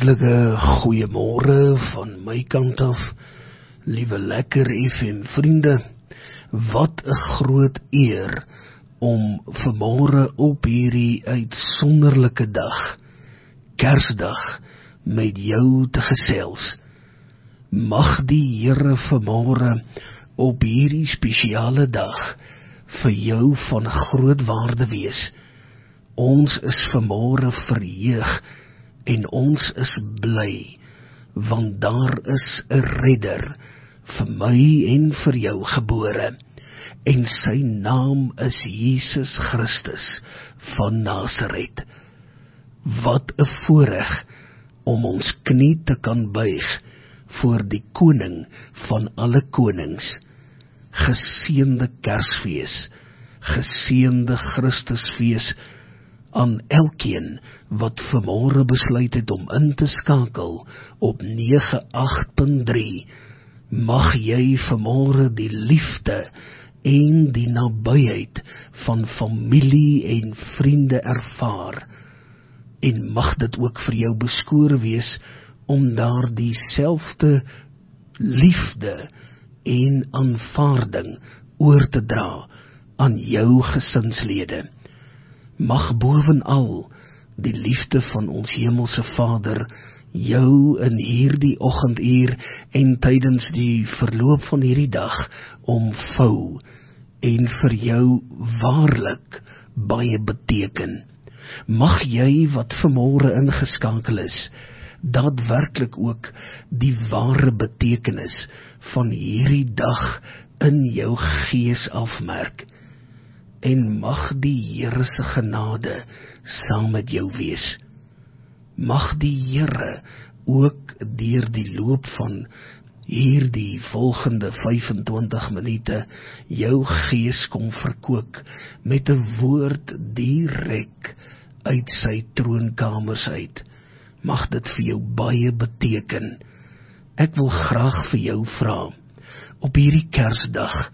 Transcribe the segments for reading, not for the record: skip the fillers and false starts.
Hartlike goeiemôre van my kant af, liewe Lekker FM vriende. Wat 'n groot eer om vanmôre op hierdie uitsonderlike dag, Kersdag, met jou te gesels. Mag die Here vanmôre op hierdie spesiale dag vir jou van groot waarde wees. Ons is vanmôre verheug en ons is bly, want daar is 'n redder vir my en vir jou gebore, en sy naam is Jesus Christus van Nasaret. Wat 'n voorreg om ons knie te kan buig voor die koning van alle konings. Geseënde Kersfees, geseënde Christusfees aan elkeen wat vanmôre besluit het om in te skakel op 98.3. Mag jy vanmôre die liefde en die nabyheid van familie en vriende ervaar, en mag dit ook vir jou beskore wees om daar dieselfde liefde en aanvaarding oor te dra aan jou gesinslede. Mag bovenal die liefde van ons hemelse Vader jou in hierdie oggenduur en tydens die verloop van hierdie dag omvou en vir jou waarlik baie beteken. Mag jy wat vanmôre ingeskakel is, daadwerklik ook die ware betekenis van hierdie dag in jou gees afmerk. En mag die Here se genade saam met jou wees. Mag die Here ook deur die loop van hierdie volgende 25 minute jou gees kom verkoop met 'n woord direk uit sy troonkamers uit. Mag dit vir jou baie beteken. Ek wil graag vir jou vra, op hierdie Kersdag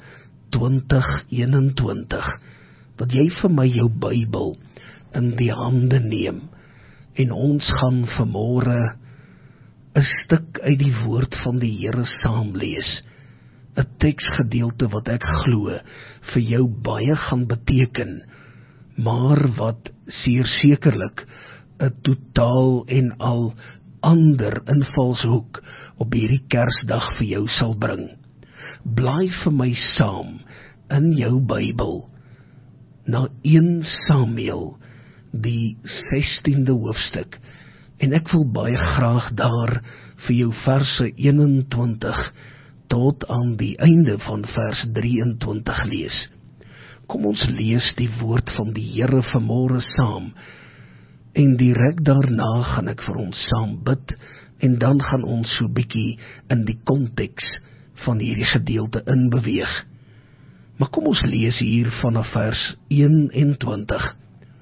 2021, dat jy vir my jou Bybel in die hande neem, en ons gaan vanmôre 'n stuk uit die woord van die Here saam lees, 'n teksgedeelte wat ek glo vir jou baie gaan beteken, maar wat sekerlik 'n totaal en al ander invalshoek op hierdie Kersdag vir jou sal bring. Blaai vir my saam in jou Bybel na 1 Samuel, die 16de hoofstuk, en ek wil baie graag daar vir jou verse 21 tot aan die einde van vers 23 lees. Kom ons lees die woord van die Here vanmôre saam, en direk daarna gaan ek vir ons saam bid, en dan gaan ons so bietjie in die konteks van hierdie gedeelte inbeweeg. Maar kom ons lees hier vanaf vers 21.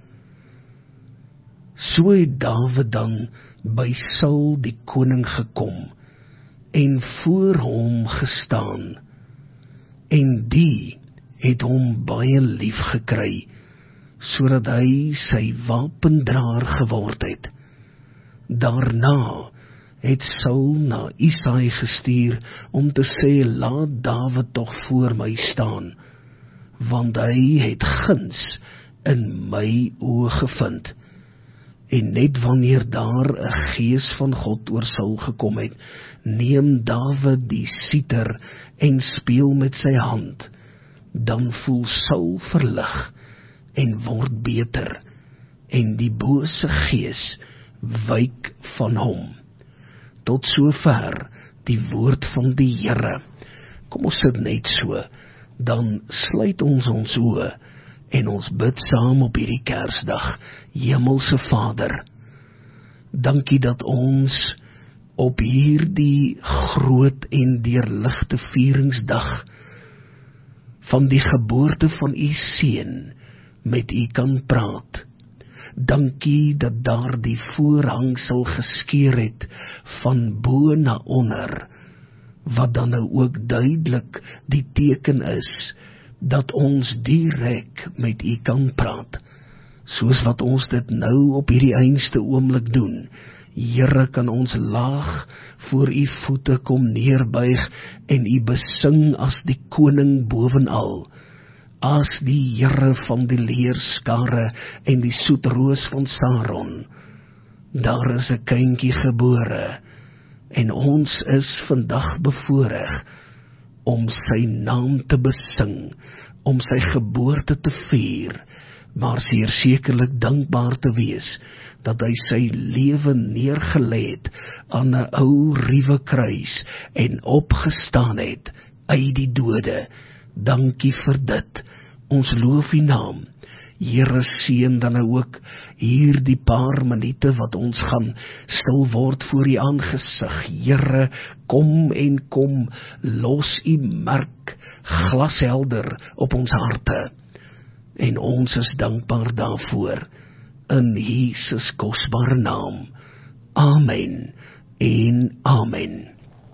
So het Dawid dan by Saul die koning gekom, en voor hom gestaan, en die het hom baie lief gekry, sodat hy sy wapendraer geword het. Daarna het Saul na Isaai gestuur om te sê, laat Dawid tog voor my staan, want hy het guns in my oë gevind. En net wanneer daar 'n gees van God oor Saul gekom het, neem Dawid die siter en speel met sy hand, dan voel Saul verlig en word beter, en die bose gees wyk van hom. Tot sover die woord van die Here. Kom ons sit net so, dan sluit ons oë en ons bid saam op hierdie Kersdag. Hemelse Vader, dankie dat ons op hierdie groot en deurligte vieringsdag van die geboorte van u seun met u kan praat. Dankie dat daar die voorhangsel geskeur het van bo na onder, wat dan nou ook duidelik die teken is dat ons direk met u kan praat, soos wat ons dit nou op hierdie einste oomblik doen. Here, kan ons laag voor u voete kom neerbuig en u besing as die koning bovenal, as die Here van die leerskare en die soetroos van Saron. Daar is 'n kindjie gebore, en ons is vandag bevoorreg om sy naam te besing, om sy geboorte te vier, maar zeer sekerlik dankbaar te wees, dat hy sy lewe neergelê het aan 'n ou ruwe kruis, en opgestaan het uit die dode. Dankie vir dit, ons loof u naam. Here, seën dan nou ook hier die paar minute wat ons gaan stil word voor u aangesig. Here, kom en kom, los u merk glashelder op ons harte, en ons is dankbaar daarvoor, in Jesus kosbare naam. Amen en amen.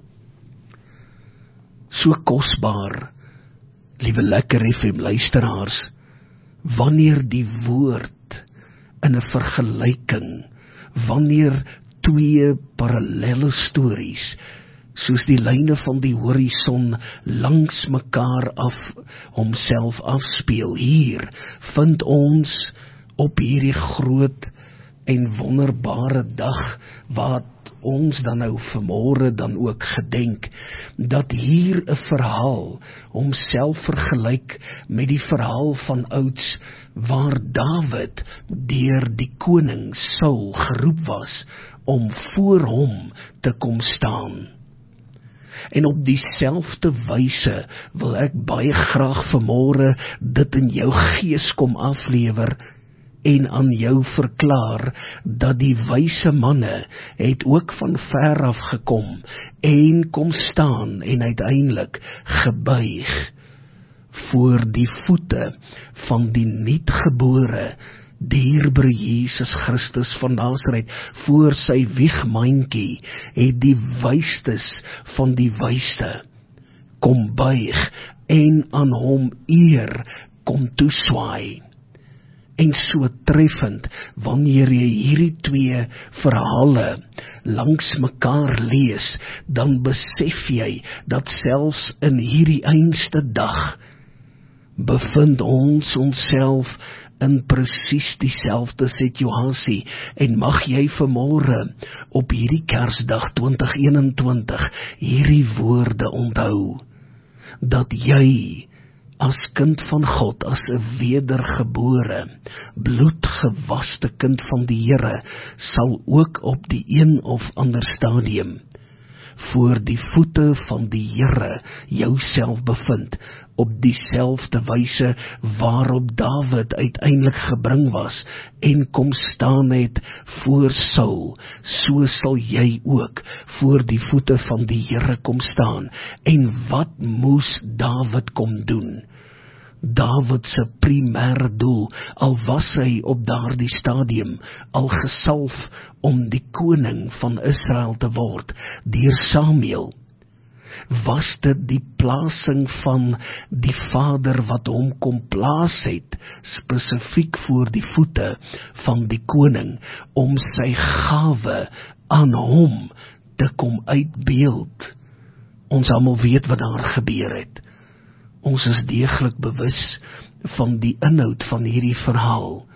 So kosbaar, liewe Lekker FM luisteraars, wanneer die woord in 'n vergelyking, wanneer twee parallelle stories, soos die lyne van die horison langs mekaar homself afspeel, hier vind ons op hierdie groot en wonderbare dag, wat ons dan nou vanmôre dan ook gedenk, dat hier 'n verhaal homself vergelyk met die verhaal van ouds, waar Dawid deur die koning Saul geroep was om voor hom te kom staan. En op dieselfde wyse wil ek baie graag vanmôre dit in jou gees kom aflewer, en aan jou verklaar, dat die wyse manne het ook van ver af gekom, en kom staan, en uiteindelik gebuig voor die voete van die nuutgebore dierbare Jesus Christus van Nasaret. Voor sy wiegmandjie het die wystes van die wyste kom buig, en aan hom eer kom toeswaai. En so treffend, wanneer jy hierdie twee verhale langs mekaar lees, dan besef jy dat selfs in hierdie einste dag bevind ons onsself in presies dieselfde situasie, en mag jy vanmôre op hierdie Kersdag 2021 hierdie woorde onthou, dat jy as kind van God, as 'n wedergebore, bloedgewaste kind van die Here, sal ook op die een of ander stadium voor die voete van die Here jouself bevind, op dieselfde wyse waarop Dawid uiteindelik gebring was en kom staan het voor Saul, so sal jy ook voor die voete van die Here kom staan. En wat moes Dawid kom doen? Dawid se primêre doel, al was hy op daardie stadium al gesalf om die koning van Israel te word deur Samuel, was dit die plasing van die Vader wat hom kom plaas het, spesifiek voor die voete van die koning, om sy gawe aan hom te kom uitbeeld. Ons almal weet wat daar gebeur het. Ons is deeglik bewus van die inhoud van hierdie verhaal,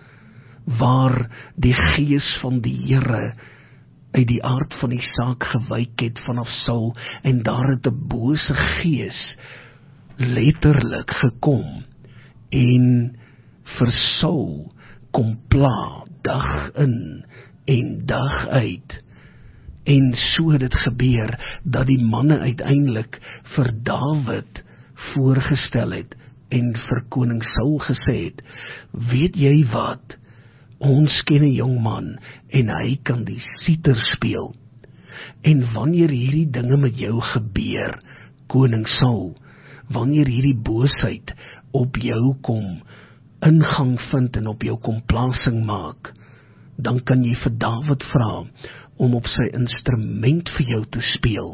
waar die gees van die Here uit die aard van die saak gewyk het vanaf Saul, en daar het 'n bose gees letterlik gekom en vir Saul kom pla dag in en dag uit. En so het dit gebeur dat die manne uiteindelik vir Dawid voorgestel het en vir koning Saul gesê het, weet jy wat, ons ken 'n jong man en hy kan die siter speel, en wanneer hierdie dinge met jou gebeur, koning Saul, wanneer hierdie boosheid op jou kom ingang vind en op jou kom plasing maak, dan kan jy vir Dawid vra om op sy instrument vir jou te speel.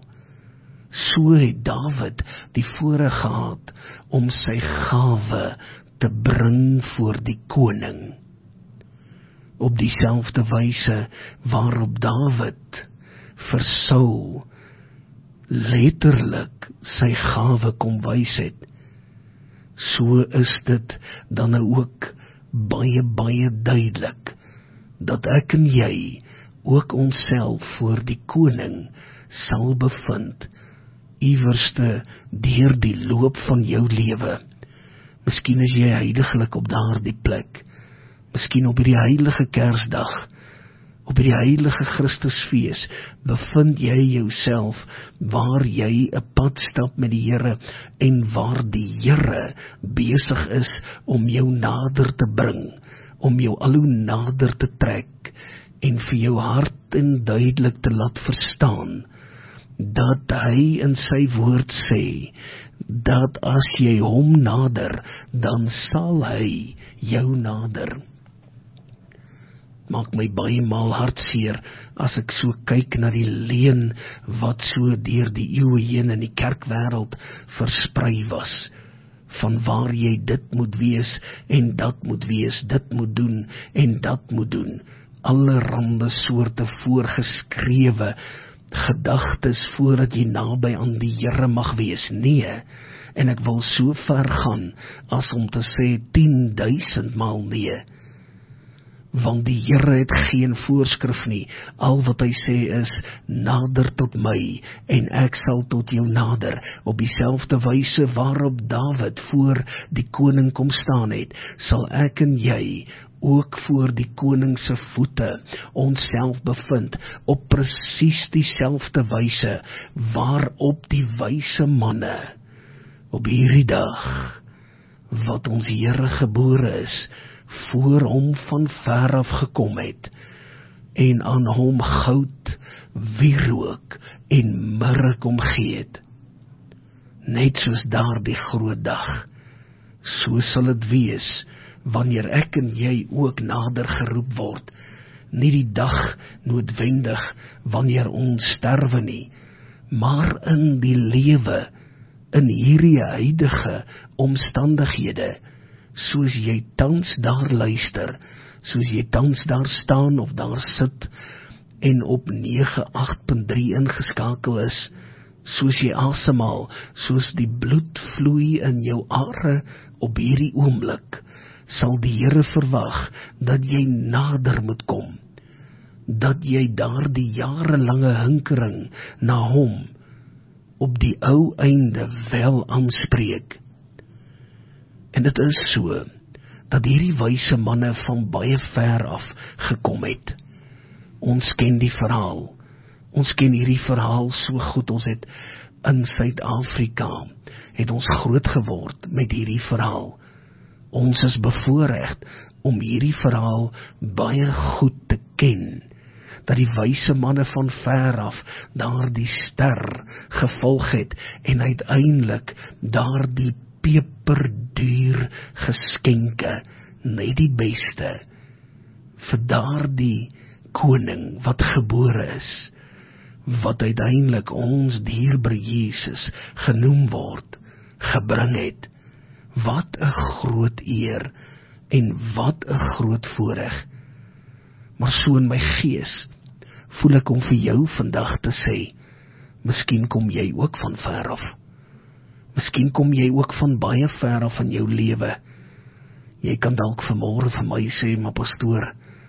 So het Dawid die voorreg gehad om sy gawe te bring voor die koning. op dieselfde wyse waarop Dawid vir Saul letterlik sy gawe kom wys het. So is dit dan ook baie duidelik, dat ek en jy ook onsself voor die koning sal bevind, iewerste deur die loop van jou lewe. Miskien is jy heiliglik op daardie plek, miskien op hierdie heilige Kersdag, op hierdie heilige Christusfees, bevind jy jouself waar jy 'n pad stap met die Here en waar die Here besig is om jou nader te bring, om jou al hoe nader te trek en vir jou hart en duidelik te laat verstaan dat hy in sy woord sê dat as jy hom nader, dan sal hy jou nader. Maak my baie maal hartseer as ek so kyk na die leuen wat so deur die eeue heen in die kerkwêreld versprei was, van waar jy dit moet wees en dat moet wees, dit moet doen en dat moet doen, allerhande soorte voorgeskrewe gedagtes voordat jy naby aan die Here mag wees. Nee, en ek wil so ver gaan as om te sê 10.000 maal nee. Want die Here het geen voorskrif nie. Al wat hy sê is, nader tot my, en ek sal tot jou nader. Op dieselfde wyse waarop Dawid voor die koning kom staan het, sal ek en jy ook voor die koning se voete onsself bevind, op presies dieselfde wyse waarop die wyse manne op hierdie dag wat ons Here gebore is, voor hom van ver af gekom het en aan hom goud, wierook en mirre kom gee het. Net soos daardie groot dag, so sal dit wees wanneer ek en jy ook nader geroep word. Nie die dag noodwendig wanneer ons sterwe nie, maar in die lewe, in hierdie huidige omstandighede, soos jy tans daar luister, soos jy tans daar staan of daar sit en op 98.3 ingeskakel is, soos jy asemhaal, soos die bloed vloei in jou are op hierdie oomblik, sal die Here verwag dat jy nader moet kom, dat jy daar die jarelange hinkering na hom op die ou einde wel aanspreek. En dit is so, dat hierdie wyse manne van baie ver af gekom het. Ons ken die verhaal. Ons ken hierdie verhaal so goed. Ons het in Suid-Afrika, het ons groot geword met hierdie verhaal. Ons is bevoorreg om hierdie verhaal baie goed te ken, dat die wyse manne van ver af daardie ster gevolg het en uiteindelik daardie peperduur geskenke, net die beste, vir daardie koning wat gebore is, wat uiteindelik ons dierbare Jesus genoem word, gebring het. Wat 'n groot eer en wat 'n groot voorreg. Maar so in my gees voel ek om vir jou vandag te sê, miskien kom jy ook van ver af. Miskien kom jy ook van baie ver af in jou lewe. Jy kan dalk vanmôre vir my sê, maar pastoor,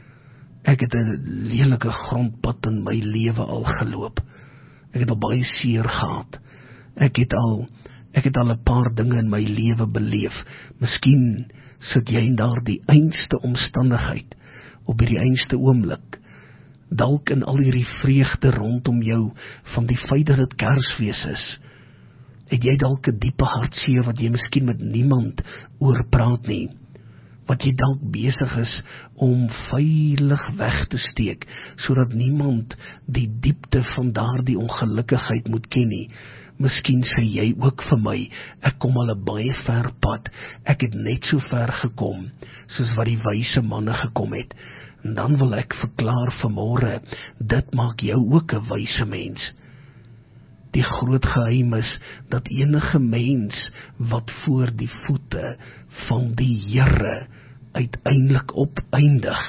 ek het 'n lelike grondpad in my lewe al geloop. Ek het al baie seer gehad. Ek het al 'n paar dinge in my lewe beleef. Miskien sit jy in daardie einste omstandigheid, op hierdie einste oomblik, dalk in al hierdie vreugde rondom jou, van die feit dat dit Kersfees is. Het jy dalk 'n diepe hartseer, wat jy miskien met niemand oor praat nie, wat jy dalk besig is om veilig weg te steek, sodat niemand die diepte van daardie ongelukkigheid moet ken nie. Miskien sê jy ook vir my, ek kom al 'n baie ver pad, ek het net so ver gekom, soos wat die wyse manne gekom het. En dan wil ek verklaar vanmôre, dit maak jou ook 'n wyse mens. Die groot geheim is, dat enige mens, wat voor die voete van die Here uiteindelik opeindig,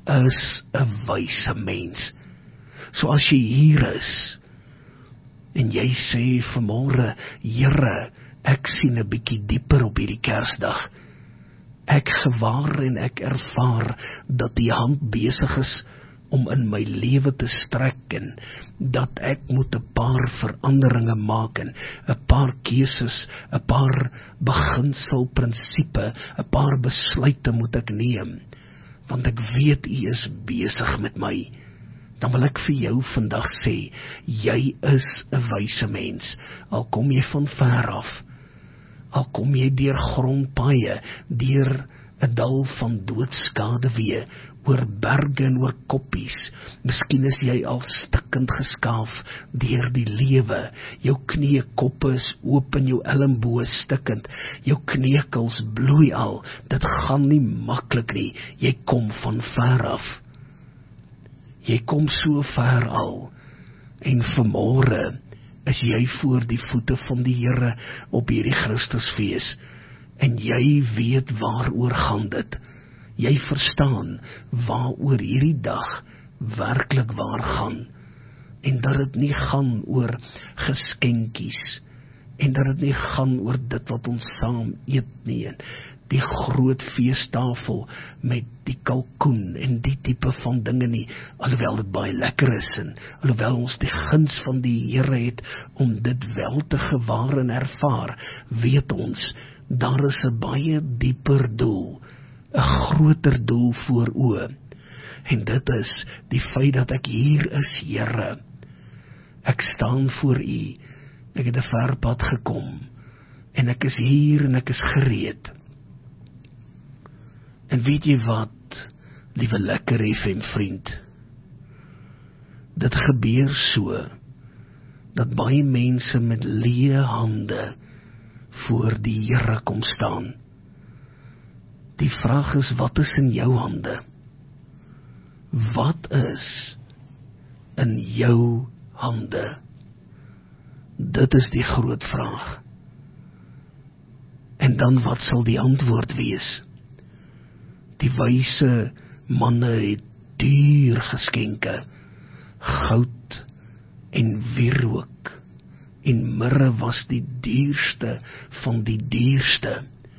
is 'n wyse mens. So as jy hier is, en jy sê vanmôre, Here, ek sien 'n bietjie dieper op hierdie Kersdag. Ek gewaar en ek ervaar dat die hand besig is om in my lewe te strek en dat ek moet 'n paar veranderinge maak en 'n paar keuses, 'n paar beginselprinsipe, 'n paar besluite moet ek neem, want ek weet U is besig met my. Dan wil ek vir jou vandag sê, jy is 'n wyse mens, al kom jy van ver af, al kom jy deur grondpaaie, deur 'n dal van doodskade weer, oor berge en oor koppies. Miskien is jy al stikkend geskaaf deur die lewe. Jou kniekoppe is oop en jou elmboë stikkend. Jou kneukels bloei al. Dit gaan nie maklik nie. Jy kom van ver af. Jy kom so ver al. En vanmôre is jy voor die voete van die Here op hierdie Christusfees. En jy weet waaroor gaan dit. Jy verstaan waaroor hierdie dag werklik waar gaan. En dat dit nie gaan oor geskenkies. En dat dit nie gaan oor dit wat ons saam eet nie. En die groot feestafel met die kalkoen en die tipe van dinge nie. Alhoewel dit baie lekker is en alhoewel ons die guns van die Here het om dit wel te gewaar en ervaar, weet ons, daar is 'n baie dieper doel, 'n groter doel voor oë. En dit is die feit dat ek hier is, Here. Ek staan voor U. Ek het 'n ver pad gekom. En ek is hier en ek is gereed. En weet jy wat, liewe Lekker FM vriend? Dit gebeur so, dat baie mense met leë hande voor die Here kom staan. Die vraag is, wat is in jou hande? Wat is in jou hande? Dit is die groot vraag. En dan wat sal die antwoord wees? Die wyse manne het duur geskenke, goud en wierook, en mirre was die duurste van die duurste,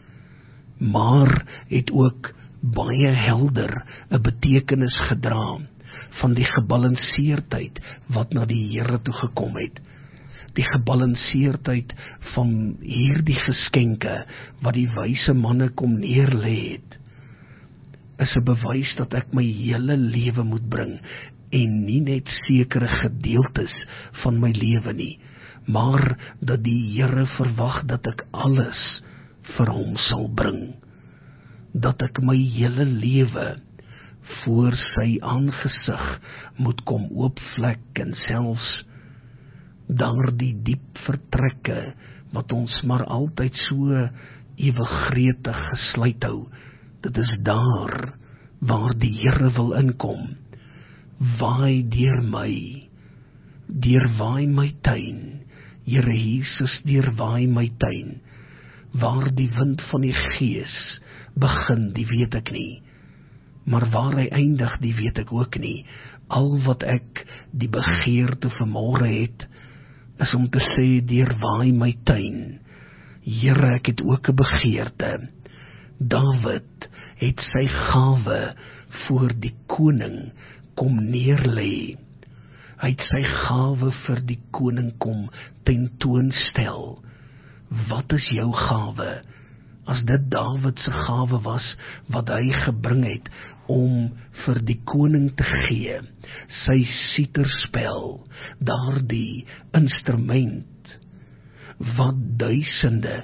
maar het ook baie helder 'n betekenis gedra van die gebalanseerdheid wat na die Here toe gekom het. Die gebalanseerdheid van hierdie geskenke wat die wyse manne kom neerlê het, is 'n bewys dat ek my hele lewe moet bring en nie net sekere gedeeltes van my lewe nie, maar dat die Here verwag dat ek alles vir hom sal bring. Dat ek my hele lewe voor sy aangesig moet kom oopvlek en selfs daardie diep vertrekke wat ons maar altyd so ewig gretig gesluit hou. Dit is daar waar die Here wil inkom. Waai deur my, deurwaai my tuin, Here Jesus, deurwaai my tuin. Waar die wind van die Gees begin, die weet ek nie, maar waar hy eindig, die weet ek ook nie. Al wat ek die begeerte vanmôre het, is om te sê, deurwaai my tuin. Here, ek het ook 'n begeerte. Dawid het sy gawe voor die koning kom neerlê. Hy het sy gawe vir die koning kom tentoonstel. Wat is jou gawe? As dit Dawid se gawe was, wat hy gebring het om vir die koning te gee, sy siterspel, daardie instrument, wat duisende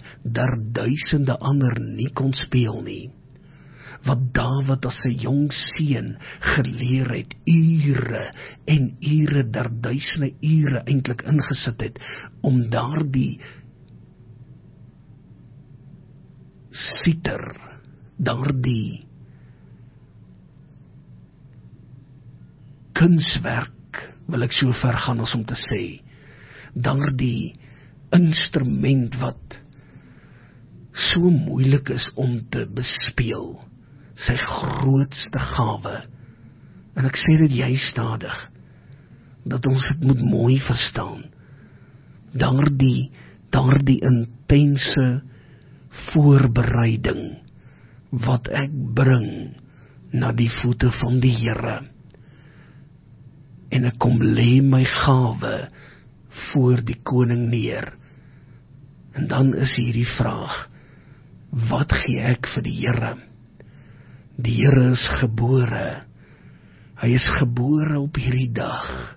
ander nie kon speel nie, wat Dawid as 'n jong seun geleer het, ure en ure, duisende ure eintlik ingesit het, om daardie siter, daardie kunswerk, wil ek so ver gaan as om te sê, daardie instrument wat so moeilik is om te bespeel, sy grootste gawe En ek sê dit juist stadig, dat ons dit moet mooi verstaan. Daardie intense voorbereiding, wat ek bring na die voete van die Here. En ek kom lê my gawe voor die koning neer. En dan is hierdie vraag, wat gee ek vir die Here? Die Here is gebore. Hy is gebore op hierdie dag.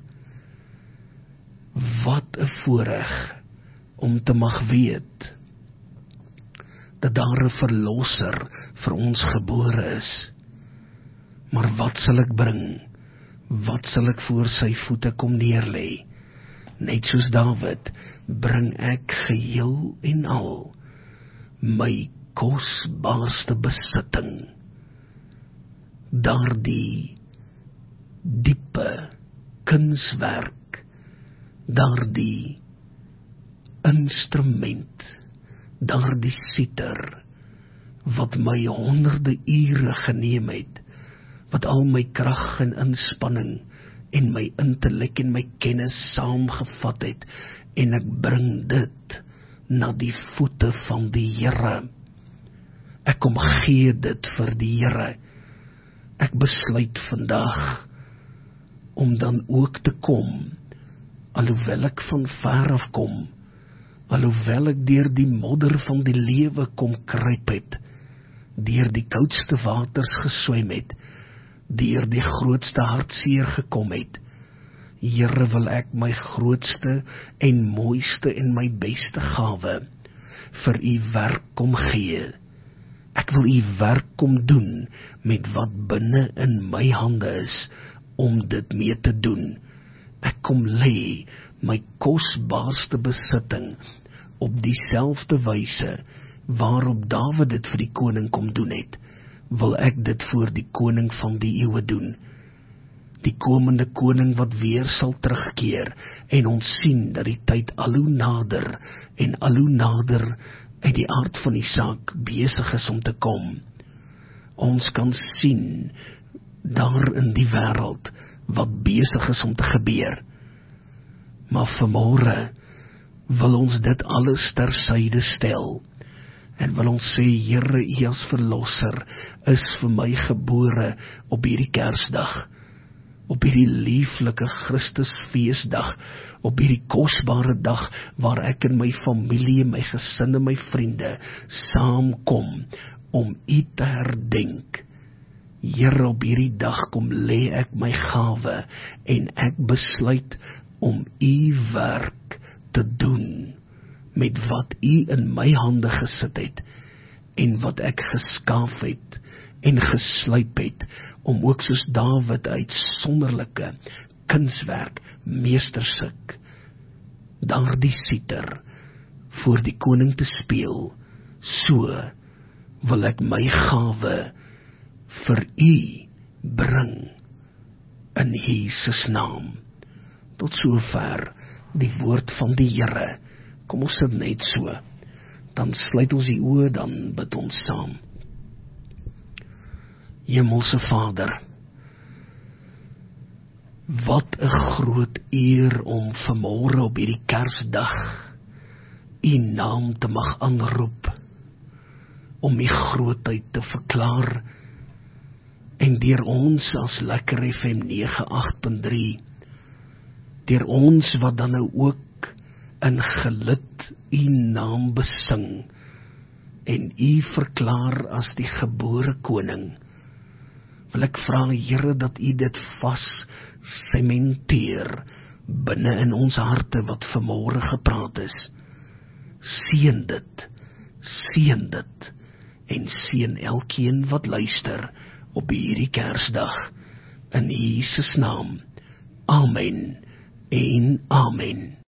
Wat 'n voorreg om te mag weet dat daar 'n verlosser vir ons gebore is. Maar wat sal ek bring? Wat sal ek voor sy voete kom neerlê? Net soos Dawid, bring ek geheel en al my kosbaarste besitting. Daardie diepe kunswerk, daardie instrument, daardie siter, wat my honderde ure geneem het, wat al my krag en inspanning, en my intellek en my kennis saamgevat het, en ek bring dit na die voete van die Here. Ek kom gee dit vir die Here. Ek besluit vandag om dan ook te kom, alhoewel ek van ver af kom, alhoewel ek deur die modder van die lewe kom kruip het, deur die koudste waters geswem het, deur die grootste hartseer gekom het. Here, wil ek my grootste en mooiste en my beste gawe vir u werk kom gee. Ek wil u werk kom doen met wat binne in my hande is om dit mee te doen. Ek kom lê my kosbaarste besitting op dieselfde wyse waarop Dawid dit vir die koning kom doen het, wil ek dit voor die koning van die eeue doen. Die komende koning wat weer sal terugkeer en ons sien dat die tyd al hoe nader en al hoe nader uit die aard van die saak besig is om te kom. Ons kan sien daar in die wêreld wat besig is om te gebeur. Maar vanmôre wil ons dit alles tersyde stel en wil ons sê, Here, U as verlosser is vir my gebore op hierdie Kersdag, op hierdie lieflike Christusfeesdag, op hierdie kosbare dag waar ek en my familie, my gesin en my vriende saamkom om U te herdenk. Here, op hierdie dag kom lê ek my gawe en ek besluit om U werk te doen met wat U in my hande gesit het en wat ek geskaaf het en geslyp het om ook soos Dawid uitsonderlike kunswerk, meesterstuk, daardie siter voor die koning te speel. So wil ek my gawe vir U bring in Jesus naam. Tot sover die woord van die Here. Kom ons sit net so, dan sluit ons die oë, dan bid ons saam. Hemelse Vader, wat 'n groot eer om vanmôre op hierdie Kersdag U naam te mag aanroep, om U grootheid te verklaar, en deur ons as Lekker FM 98.3, deur ons wat dan nou ook in gelid U naam besing, en U verklaar as die gebore koning, wil ek vra, Here, dat U dit vas sementeer binne in ons harte wat vanmôre gepraat is. Seën dit, en seën elkeen wat luister op hierdie Kersdag, in Jesus naam. Amen en amen.